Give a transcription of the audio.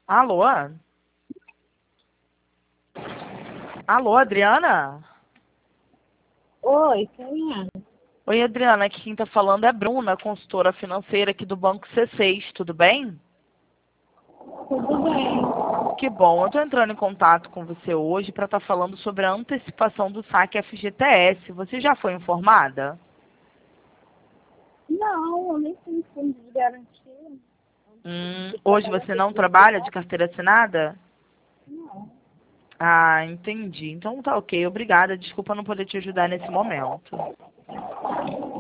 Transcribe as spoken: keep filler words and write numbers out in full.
Alô? Alô, Adriana? Oi, quem é? Oi, Adriana. Aqui quem tá falando é a Bruna, consultora financeira aqui do Banco C seis. Tudo bem? Tudo bem? Que bom. Eu tô entrando em contato com você hoje para estar falando sobre a antecipação do saque F G T S. Você já foi informada? Não, eu nem tenho fundo de garantia. Hum, Eu hoje trabalho você aqui não com trabalha de carteira assinada? Não. Ah, entendi. Então tá ok. Obrigada. Desculpa não poder te ajudar nesse momento.